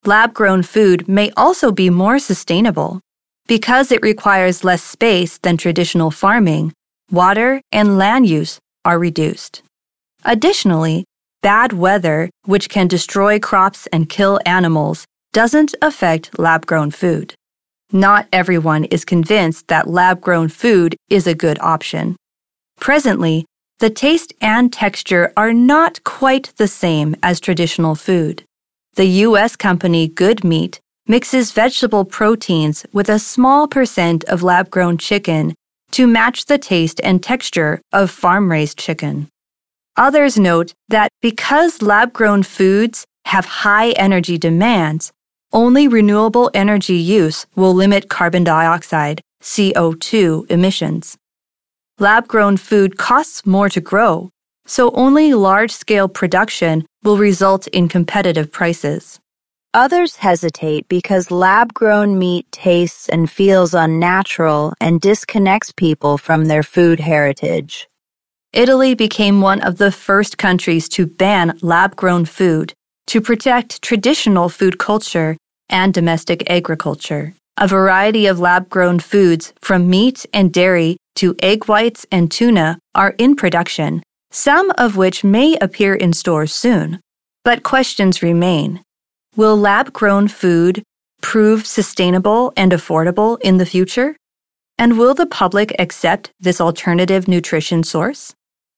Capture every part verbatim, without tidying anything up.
Lab-grown food may also be more sustainable. Because it requires less space than traditional farming, water and land use are reduced. Additionally, bad weather, which can destroy crops and kill animals, doesn't affect lab-grown food. Not everyone is convinced that lab-grown food is a good option. Presently, the taste and texture are not quite the same as traditional food. The U S company Good Meat mixes vegetable proteins with a small percent of lab-grown chicken to match the taste and texture of farm-raised chicken. Others note that because lab-grown foods have high energy demands, only renewable energy use will limit carbon dioxide, C O two, emissions. Lab-grown food costs more to grow, so only large-scale production will result in competitive prices. Others hesitate because lab-grown meat tastes and feels unnatural and disconnects people from their food heritage. Italy became one of the first countries to ban lab-grown food to protect traditional food culture and domestic agriculture. A variety of lab-grown foods, from meat and dairy to egg whites and tuna, are in production, some of which may appear in stores soon. But questions remain. Will lab-grown food prove sustainable and affordable in the future? And will the public accept this alternative nutrition source?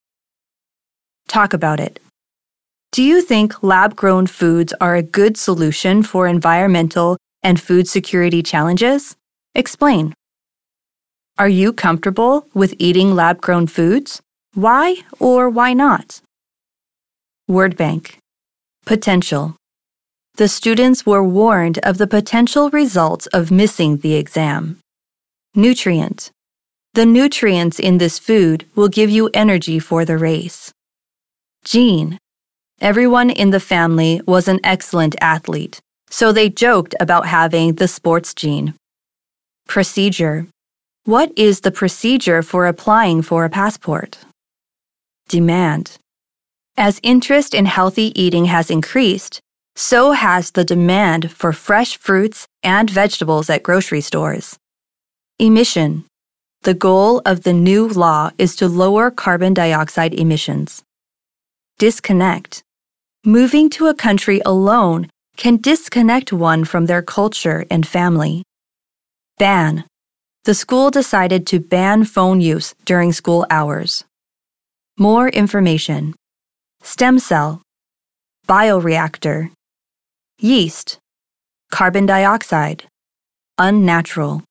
Talk about it. Do you think lab-grown foods are a good solution for environmental and food security challenges? Explain. Are you comfortable with eating lab-grown foods? Why or why not? Word bank. Potential. The students were warned of the potential results of missing the exam. Nutrient. The nutrients in this food will give you energy for the race. Gene. Everyone in the family was an excellent athlete, so they joked about having the sports gene. Procedure. What is the procedure for applying for a passport? Demand. As interest in healthy eating has increased, so has the demand for fresh fruits and vegetables at grocery stores. Emission. The goal of the new law is to lower carbon dioxide emissions. Disconnect. Moving to a country alone can disconnect one from their culture and family. Ban. The school decided to ban phone use during school hours. More information. Stem cell. Bioreactor. Yeast. Carbon dioxide. Unnatural.